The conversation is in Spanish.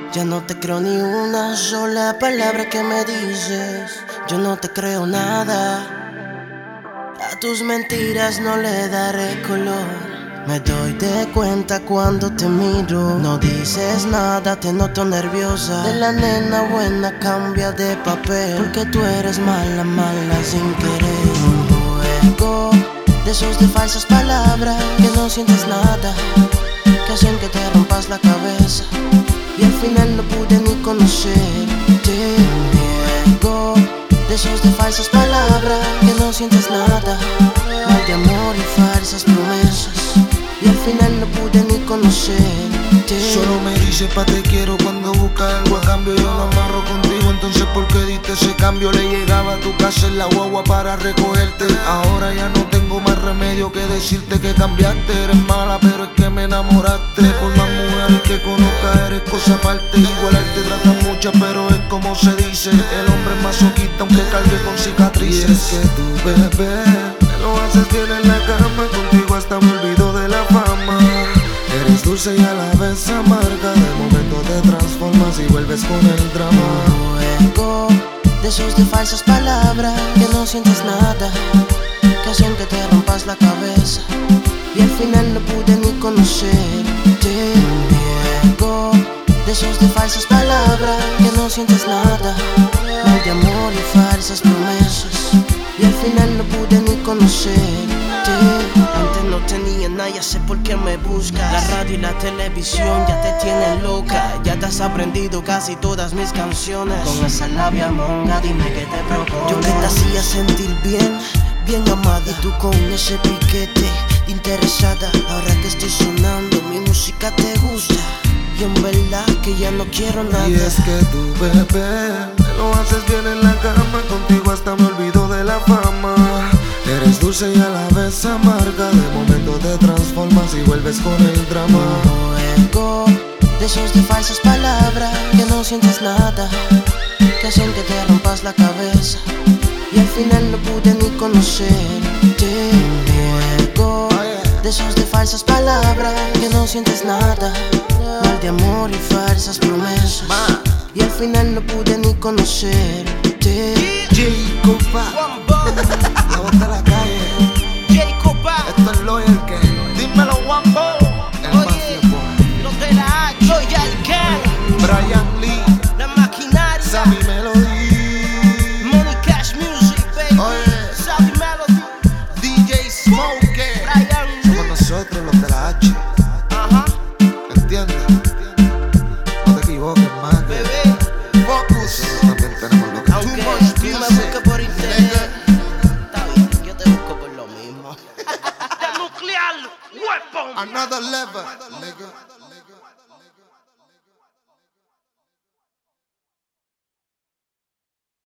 Ya no te creo ni una sola palabra que me dices. Yo no te creo nada. A tus mentiras no le daré color. Me doy de cuenta cuando te miro. No dices nada, te noto nerviosa. De la nena buena cambia de papel, porque tú eres mala, mala sin querer. Un juego de esos de falsas palabras, que no sientes nada, que hacen que te rompas la cabeza. Y al final no pude ni conocerte. Un juego de esos de falsas palabras, que no sientes nada, mal de amor y falsas promesas. Y al final no pude ni conocerte. Solo me dice pa' te quiero cuando busca algo a cambio. Yo no amarro contigo, entonces ¿por qué diste ese cambio? Le llegaba a tu casa en la guagua para recogerte. Ahora ya no tengo más remedio que decirte que cambiaste. Eres mala pero es que me enamoraste. Por más mujeres que conozca eres cosa aparte. Igualarte tratan muchas pero es como se dice. El hombre es masoquista aunque cargue con cicatrices. Y es que tu bebé me lo haces bien en la cama. Contigo hasta me olvido de la fama. Eres dulce y a la vez amarga. De momento te transformas y vuelves con el drama. Juego de esos de falsas palabras, que no sientes nada, que hacen que te rompas la cabeza. Y al final no pude ni conocerte. Juego de esos de falsas palabras, que no sientes nada, mal de amor y falsas promesas. Y al final no pude ni conocerte. Antes no tenía nada, ya sé por qué me buscas. La radio y la televisión ya te tienen loca. Ya te has aprendido casi todas mis canciones. Con esa labia monga, dime qué te propones. Yo que te hacía sentir bien, bien amada, y tú con ese piquete de interesada. Ahora que estoy sonando, mi música te gusta, y en verdad que ya no quiero nada. Y es que tu bebé me lo haces bien en la cama. Contigo hasta me olvido de la fama. Eres dulce y a la vez amarga. De momento te transformas y vuelves con el drama. Juego de esos de falsas palabras, que no sientes nada, que hacen que te rompas la cabeza. Y al final no pude ni conocerte. Juego de esos de falsas palabras, que no sientes nada, mal de amor y falsas promesas. Y al final no pude ni conocerte. J-Copa, la voz de la calle. J-Copa, esto es Loyal Gang. Dímelo, Wambo. El Mafia Boy. los de la H, Loyal Gang, Brian Lee, la maquinaria, Sammy Melody, Money Cash Music, baby. Oye. Sammy Melody, DJ Smoke. Brian Lee. Somos nosotros los de la H. Ajá, ¿Entiendes? No te equivoques, man. bebé. Focus. Nosotros también tenemos lo que Aunque too tú much me music. busques por internet, está bien, yo te busco por lo mismo. The nuclear weapon. Another level, nigga.